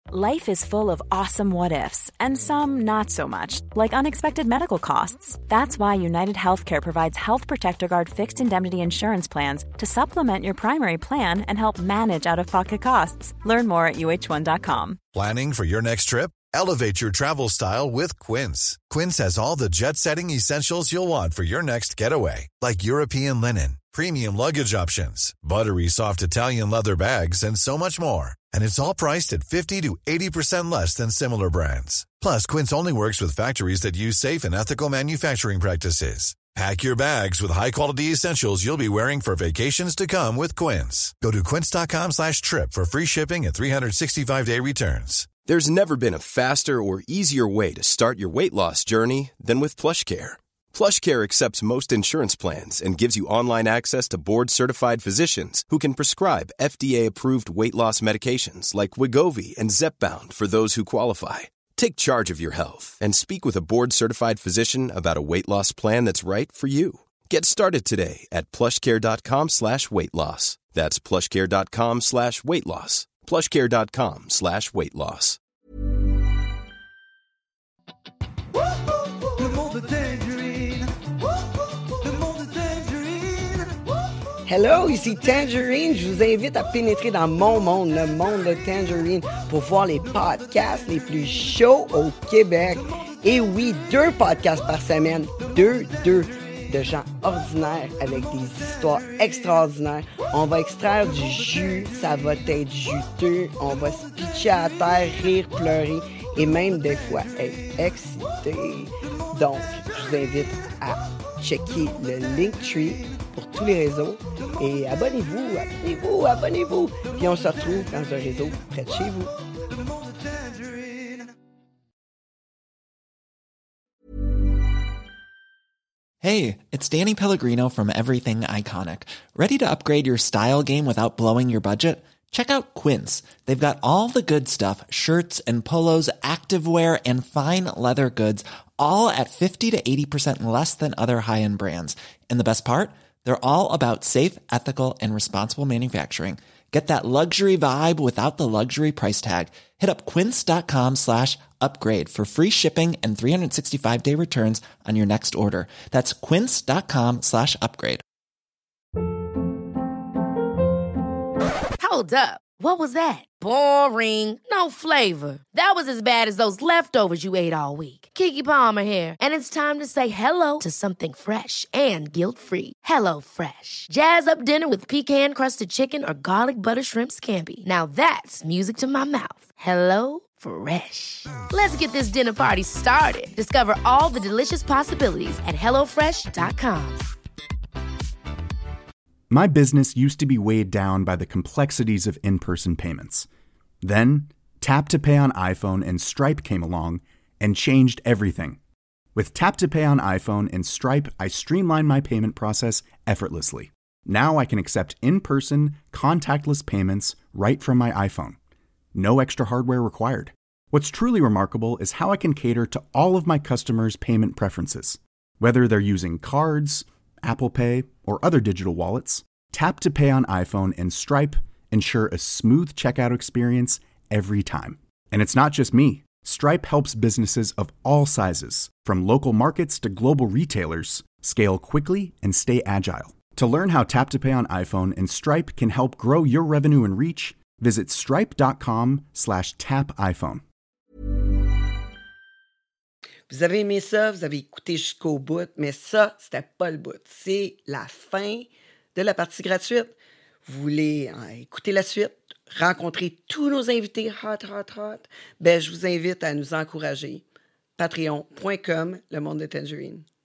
Life is full of awesome what-ifs, and some not so much, like unexpected medical costs. That's why United Healthcare provides Health Protector Guard fixed indemnity insurance plans to supplement your primary plan and help manage out-of-pocket costs. Learn more at uh1.com. Planning for your next trip? Elevate your travel style with Quince. Quince has all the jet-setting essentials you'll want for your next getaway, like European linen, premium luggage options, buttery soft Italian leather bags, and so much more. And it's all priced at 50 to 80% less than similar brands. Plus, Quince only works with factories that use safe and ethical manufacturing practices. Pack your bags with high-quality essentials you'll be wearing for vacations to come with Quince. Go to quince.com/trip for free shipping and 365-day returns. There's never been a faster or easier way to start your weight loss journey than with PlushCare. PlushCare accepts most insurance plans and gives you online access to board-certified physicians who can prescribe FDA-approved weight loss medications like Wegovy and Zepbound for those who qualify. Take charge of your health and speak with a board-certified physician about a weight loss plan that's right for you. Get started today at plushcare.com/weight loss. That's plushcare.com/weight loss. plushcare.com/weight loss. Le monde Tangerine. Le monde Tangerine. Hello, ici Tangerine. Je vous invite à pénétrer dans mon monde, le monde de Tangerine, pour voir les podcasts les plus chauds au Québec. Et oui, 2 podcasts par semaine. Deux de gens ordinaires avec des histoires extraordinaires. On va extraire du jus, ça va être juteux. On va se pitcher à terre, rire, pleurer et même des fois être excité. Donc, je vous invite à checker le Linktree pour tous les réseaux et abonnez-vous. Puis on se retrouve dans un réseau près de chez vous. Hey, it's Danny Pellegrino from Everything Iconic. Ready to upgrade your style game without blowing your budget? Check out Quince. They've got all the good stuff, shirts and polos, activewear, and fine leather goods, all at 50 to 80% less than other high-end brands. And the best part? They're all about safe, ethical, and responsible manufacturing. Get that luxury vibe without the luxury price tag. Hit up quince.com/upgrade for free shipping and 365-day returns on your next order. That's quince.com/upgrade. Hold up. What was that? Boring. No flavor. That was as bad as those leftovers you ate all week. Keke Palmer here, and it's time to say hello to something fresh and guilt-free. Hello Fresh. Jazz up dinner with pecan-crusted chicken or garlic butter shrimp scampi. Now that's music to my mouth. Hello Fresh. Let's get this dinner party started. Discover all the delicious possibilities at hellofresh.com. My business used to be weighed down by the complexities of in-person payments. Then, Tap to Pay on iPhone and Stripe came along and changed everything. With Tap to Pay on iPhone and Stripe, I streamlined my payment process effortlessly. Now I can accept in-person, contactless payments right from my iPhone. No extra hardware required. What's truly remarkable is how I can cater to all of my customers' payment preferences. Whether they're using cards, Apple Pay, or other digital wallets, Tap to Pay on iPhone and Stripe ensure a smooth checkout experience every time. And it's not just me. Stripe helps businesses of all sizes, from local markets to global retailers, scale quickly and stay agile. To learn how Tap to Pay on iPhone and Stripe can help grow your revenue and reach, visit stripe.com/tapiphone. Vous avez aimé ça, vous avez écouté jusqu'au bout, mais ça, c'était pas le bout. C'est la fin de la partie gratuite. Vous voulez écouter la suite, rencontrer tous nos invités hot, ben, je vous invite à nous encourager. Patreon.com, le monde de Tangerine.